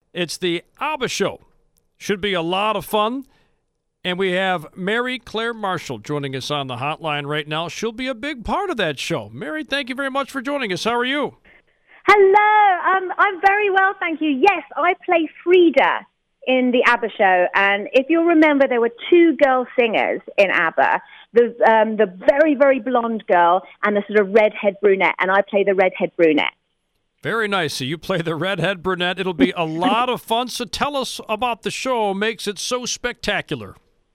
It's the ABBA Show. Should be a lot of fun. And we have Mary Claire Marshall joining us on the hotline right now. She'll be a big part of that show. Mary, thank you very much for joining us. How are you? Hello, I'm very well, thank you. Yes, I play Frida in the ABBA Show, and if you'll remember, there were two girl singers in ABBA, the very, very blonde girl and the sort of redhead brunette, and I play the redhead brunette. Very nice. So you play the redhead brunette. It'll be a lot of fun, so tell us about the show. Makes it so spectacular.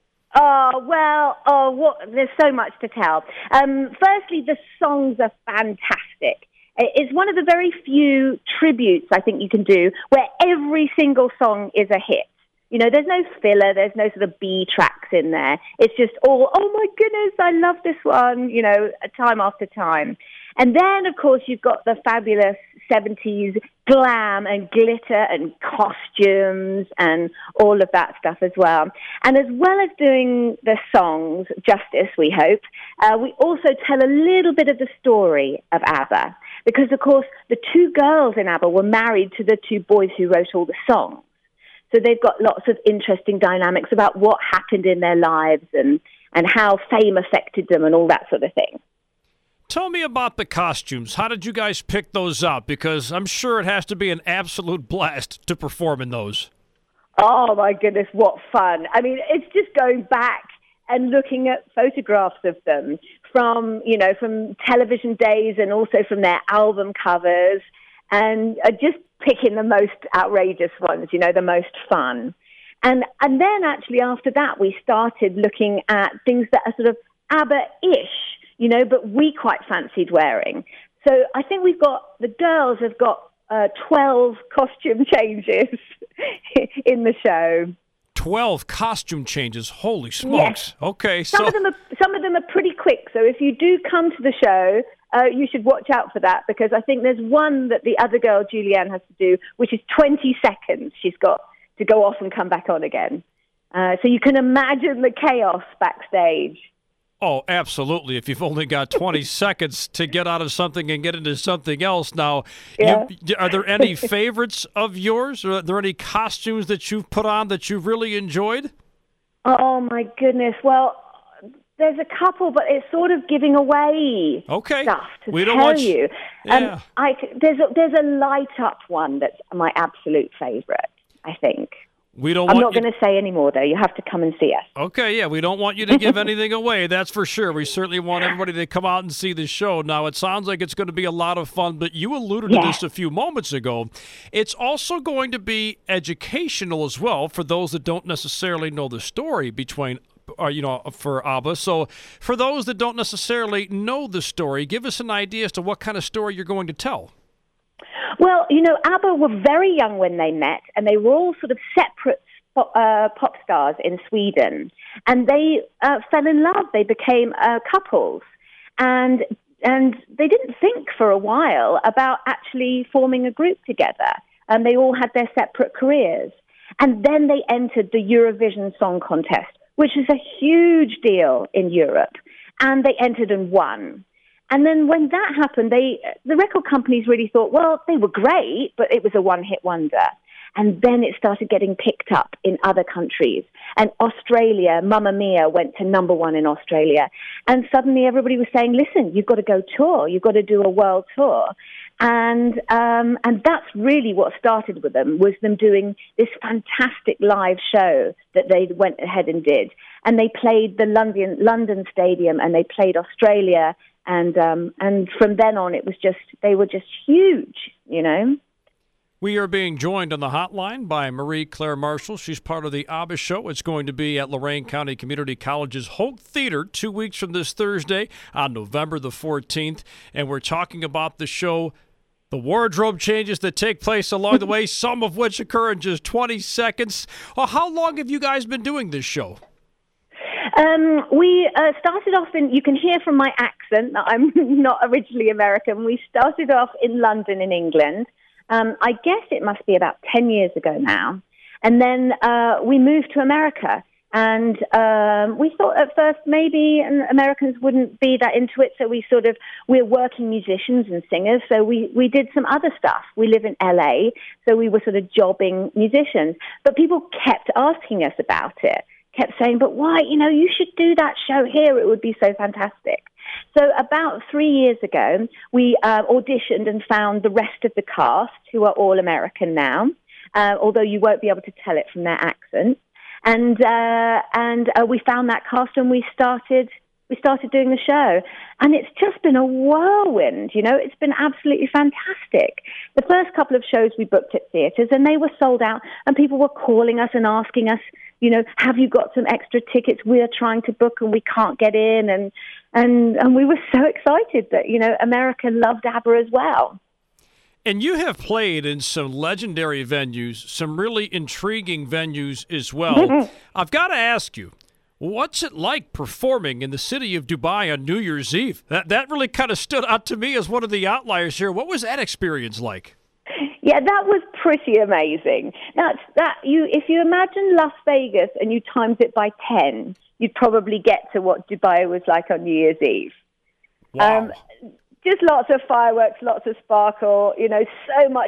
There's so much to tell. Firstly, the songs are fantastic. It's one of the very few tributes I think you can do where every single song is a hit. You know, there's no filler, there's no sort of B tracks in there. It's just all, oh my goodness, I love this one, you know, time after time. And then, of course, you've got the fabulous 70s glam and glitter and costumes and all of that stuff as well. And as well as doing the songs justice, we hope, we also tell a little bit of the story of ABBA. Because, of course, the two girls in ABBA were married to the two boys who wrote all the songs. So they've got lots of interesting dynamics about what happened in their lives and how fame affected them and all that sort of thing. Tell me about the costumes. How did you guys pick those out? Because I'm sure it has to be an absolute blast to perform in those. Oh, my goodness, what fun. I mean, it's just going back and looking at photographs of them from television days and also from their album covers and just picking the most outrageous ones, you know, the most fun. And then actually after that, we started looking at things that are sort of ABBA-ish, you know, but we quite fancied wearing. So I think the girls have got 12 costume changes in the show. 12 costume changes. Holy smokes. Yes. Okay. Some of them are pretty quick. So if you do come to the show, you should watch out for that because I think there's one that the other girl, Julianne, has to do, which is 20 seconds. She's got to go off and come back on again. So you can imagine the chaos backstage. Oh, absolutely. If you've only got 20 seconds to get out of something and get into something else. Now, yeah. Are there any favorites of yours? Are there any costumes that you've put on that you've really enjoyed? Oh, my goodness. Well, there's a couple, but it's sort of giving away stuff to tell you. Yeah. There's a light-up one that's my absolute favorite, I think. I'm not going to say any more, though. You have to come and see us. Okay, yeah. We don't want you to give anything away, that's for sure. We certainly want everybody to come out and see the show. Now, it sounds like it's going to be a lot of fun, but you alluded to this a few moments ago. It's also going to be educational as well for those that don't necessarily know the story for ABBA. So for those that don't necessarily know the story, give us an idea as to what kind of story you're going to tell. Well, you know, ABBA were very young when they met, and they were all sort of separate pop stars in Sweden. And they fell in love. They became couples. And they didn't think for a while about actually forming a group together. And they all had their separate careers. And then they entered the Eurovision Song Contest, which is a huge deal in Europe. And they entered and won. And then when that happened, the record companies really thought, well, they were great, but it was a one-hit wonder. And then it started getting picked up in other countries. And Australia, Mamma Mia, went to number one in Australia. And suddenly everybody was saying, listen, you've got to go tour. You've got to do a world tour. And that's really what started with them, was them doing this fantastic live show that they went ahead and did. And they played the London Stadium, and they played Australia. And from then on, they were just huge, you know. We are being joined on the hotline by Marie Claire Marshall. She's part of the ABBA Show. It's going to be at Lorain County Community College's Holt Theater 2 weeks from this Thursday on November the 14th. And we're talking about the show, the wardrobe changes that take place along the way, some of which occur in just 20 seconds. Well, how long have you guys been doing this show? We started off you can hear from my accent that I'm not originally American. We started off in London in England. I guess it must be about 10 years ago now. And then we moved to America. And we thought at first maybe Americans wouldn't be that into it, so we're working musicians and singers, so we did some other stuff. We live in LA, so we were sort of jobbing musicians. But people kept asking us about it, kept saying, but why, you should do that show here, it would be so fantastic. So about 3 years ago, we auditioned and found the rest of the cast, who are all American now, although you won't be able to tell it from their accent. And we found that cast, and we started doing the show, and it's just been a whirlwind. It's been absolutely fantastic. The first couple of shows we booked at theatres, and they were sold out, and people were calling us and asking us, have you got some extra tickets? We're trying to book and we can't get in, and we were so excited that America loved ABBA as well. And you have played in some legendary venues, some really intriguing venues as well. I've got to ask you, what's it like performing in the city of Dubai on New Year's Eve? That really kind of stood out to me as one of the outliers here. What was that experience like? Yeah, that was pretty amazing. If you imagine Las Vegas and you times it by 10, you'd probably get to what Dubai was like on New Year's Eve. Wow. Just lots of fireworks, lots of sparkle, so much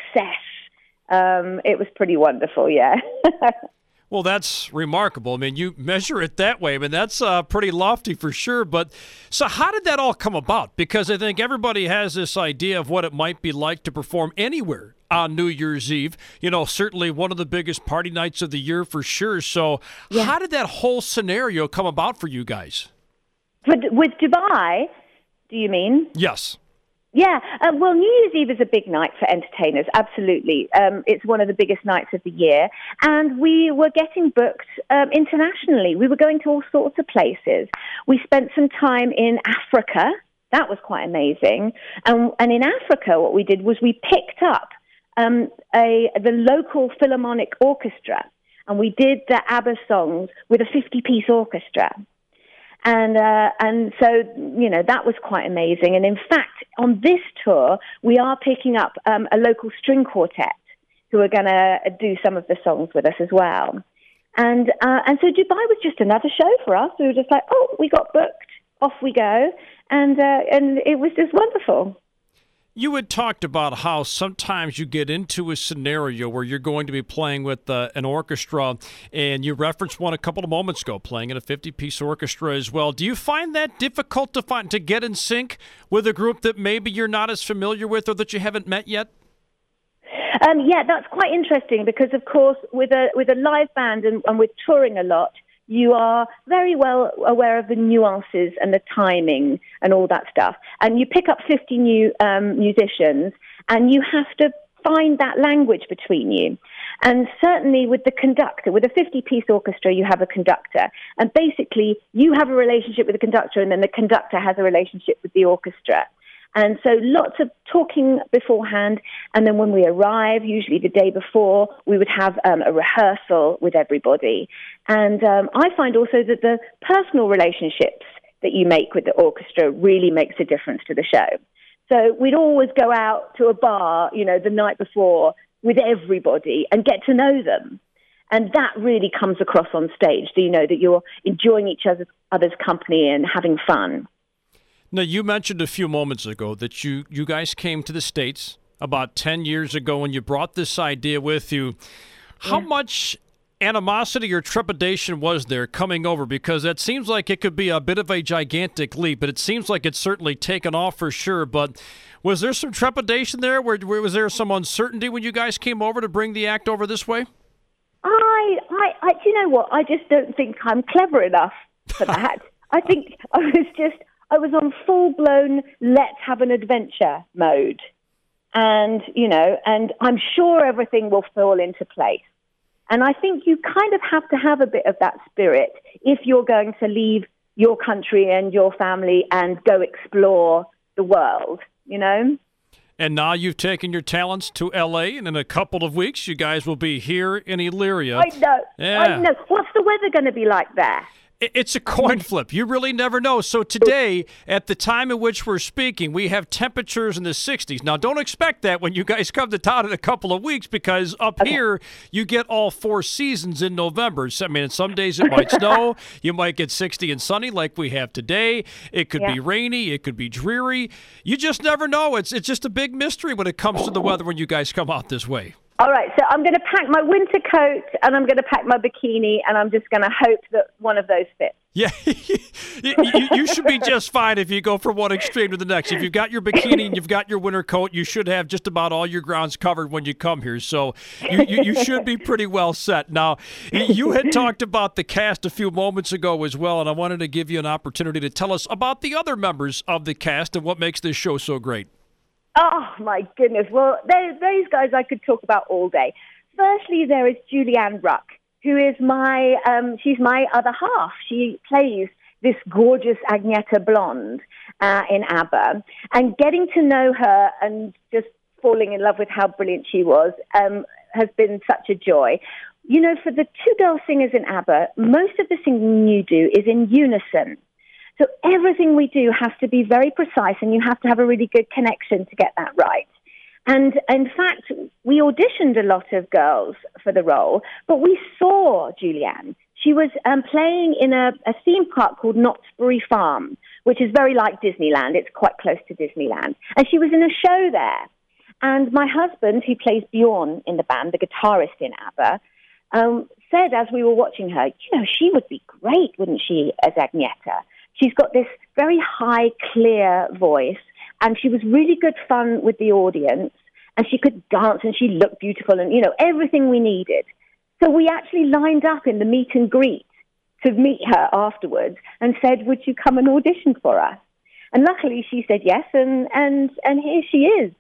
excess. It was pretty wonderful, yeah. Well, that's remarkable. I mean, you measure it that way. I mean, that's pretty lofty for sure. But so how did that all come about? Because I think everybody has this idea of what it might be like to perform anywhere on New Year's Eve. Certainly one of the biggest party nights of the year for sure. So How did that whole scenario come about for you guys? With Dubai, do you mean? Yes. Yeah, well, New Year's Eve is a big night for entertainers, absolutely. It's one of the biggest nights of the year, and we were getting booked internationally. We were going to all sorts of places. We spent some time in Africa. That was quite amazing. And in Africa, what we did was we picked up the local Philharmonic Orchestra, and we did the ABBA songs with a 50-piece orchestra. And so, that was quite amazing. And in fact, on this tour, we are picking up a local string quartet who are going to do some of the songs with us as well. And so Dubai was just another show for us. We were just like, oh, we got booked, off we go. And it was just wonderful. You had talked about how sometimes you get into a scenario where you're going to be playing with an orchestra, and you referenced one a couple of moments ago, playing in a 50-piece orchestra as well. Do you find that difficult to get in sync with a group that maybe you're not as familiar with or that you haven't met yet? Yeah, that's quite interesting because, of course, with a live band and with touring a lot, you are very well aware of the nuances and the timing and all that stuff. And you pick up 50 new musicians, and you have to find that language between you. And certainly with the conductor, with a 50-piece orchestra, you have a conductor. And basically, you have a relationship with the conductor, and then the conductor has a relationship with the orchestra. And so lots of talking beforehand, and then when we arrive, usually the day before, we would have a rehearsal with everybody. And I find also that the personal relationships that you make with the orchestra really makes a difference to the show. So we'd always go out to a bar, the night before with everybody and get to know them. And that really comes across on stage, so that you're enjoying each other's company and having fun. Now, you mentioned a few moments ago that you guys came to the States about 10 years ago and you brought this idea with you. How much animosity or trepidation was there coming over? Because that seems like it could be a bit of a gigantic leap, but it seems like it's certainly taken off for sure. But was there some trepidation there? Was there some uncertainty when you guys came over to bring the act over this way? Do you know what? I just don't think I'm clever enough for that. I think I was on full-blown let's have an adventure mode. And, and I'm sure everything will fall into place. And I think you kind of have to have a bit of that spirit if you're going to leave your country and your family and go explore the world, And now you've taken your talents to L.A., and in a couple of weeks, you guys will be here in Elyria. I know. Yeah. I know. What's the weather going to be like there? It's a coin flip. You really never know. So today, at the time at which we're speaking, we have temperatures in the 60s. Now, don't expect that when you guys come to town in a couple of weeks, because up here, you get all 4 seasons in November. So, I mean, some days it might snow. You might get 60 and sunny like we have today. It could be rainy. It could be dreary. You just never know. It's just a big mystery when it comes to the weather when you guys come out this way. All right, so I'm going to pack my winter coat and I'm going to pack my bikini, and I'm just going to hope that one of those fits. Yeah, you should be just fine if you go from one extreme to the next. If you've got your bikini and you've got your winter coat, you should have just about all your grounds covered when you come here. So you should be pretty well set. Now, you had talked about the cast a few moments ago as well, and I wanted to give you an opportunity to tell us about the other members of the cast and what makes this show so great. Oh, my goodness. Well, those guys I could talk about all day. Firstly, there is Julianne Ruck, who is she's my other half. She plays this gorgeous Agneta Blonde in ABBA. And getting to know her and just falling in love with how brilliant she was has been such a joy. You know, for the 2 girl singers in ABBA, most of the singing you do is in unison. So everything we do has to be very precise, and you have to have a really good connection to get that right. And in fact, we auditioned a lot of girls for the role, but we saw Julianne. She was playing in a theme park called Knott's Berry Farm, which is very like Disneyland. It's quite close to Disneyland. And she was in a show there. And my husband, who plays Bjorn in the band, the guitarist in ABBA, said as we were watching her, you know, she would be great, wouldn't she, as Agneta? She's got this very high, clear voice, and she was really good fun with the audience, and she could dance, and she looked beautiful, and, you know, everything we needed. So we actually lined up in the meet and greet to meet her afterwards and said, would you come and audition for us? And luckily she said yes, and here she is.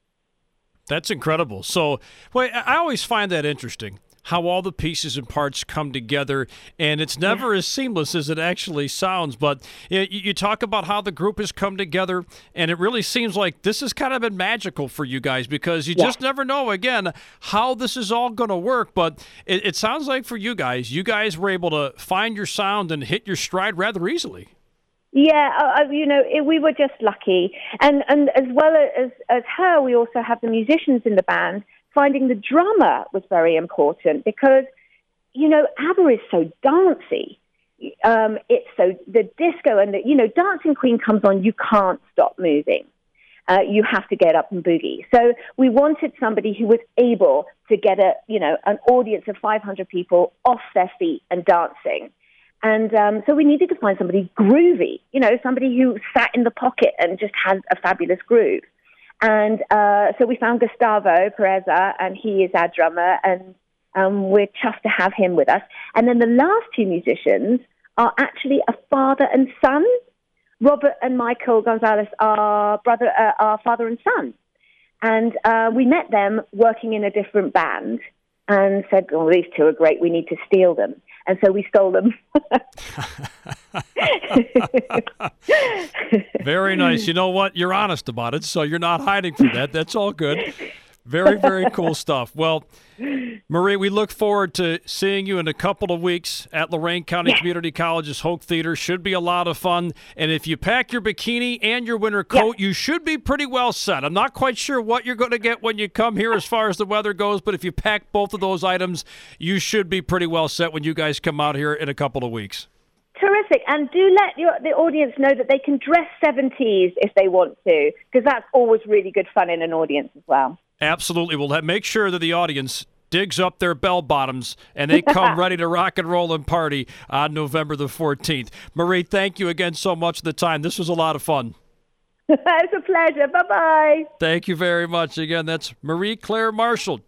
That's incredible. So, well, I always find that interesting, how all the pieces and parts come together, and it's never as seamless as it actually sounds. But you talk about how the group has come together, and it really seems like this has kind of been magical for you guys, because you just never know, again, how this is all going to work. But it sounds like for you guys were able to find your sound and hit your stride rather easily. Yeah, you know, we were just lucky. And as well as her, we also have the musicians in the band. Finding the drummer was very important because, you know, ABBA is so dancey. It's so, the disco and Dancing Queen comes on, you can't stop moving. You have to get up and boogie. So we wanted somebody who was able to get an audience of 500 people off their feet and dancing. And so we needed to find somebody groovy, you know, somebody who sat in the pocket and just had a fabulous groove. And so we found Gustavo Pereza, and he is our drummer, and we're chuffed to have him with us. And then the last 2 musicians are actually a father and son. Robert and Michael Gonzalez are father and son. And we met them working in a different band and said, oh, these 2 are great, we need to steal them. And so we stole them. Very nice. You know what? You're honest about it, so you're not hiding from that. That's all good. Very, very cool stuff. Well, Marie, we look forward to seeing you in a couple of weeks at Lorain County Community College's Hoke Theater. Should be a lot of fun. And if you pack your bikini and your winter coat, you should be pretty well set. I'm not quite sure what you're going to get when you come here as far as the weather goes, but if you pack both of those items, you should be pretty well set when you guys come out here in a couple of weeks. Terrific. And do let the audience know that they can dress 70s if they want to, because that's always really good fun in an audience as well. Absolutely. We'll make sure that the audience digs up their bell bottoms and they come ready to rock and roll and party on November the 14th. Marie, thank you again so much for the time. This was a lot of fun. It's a pleasure. Bye-bye. Thank you very much. Again, that's Marie Claire Marshall,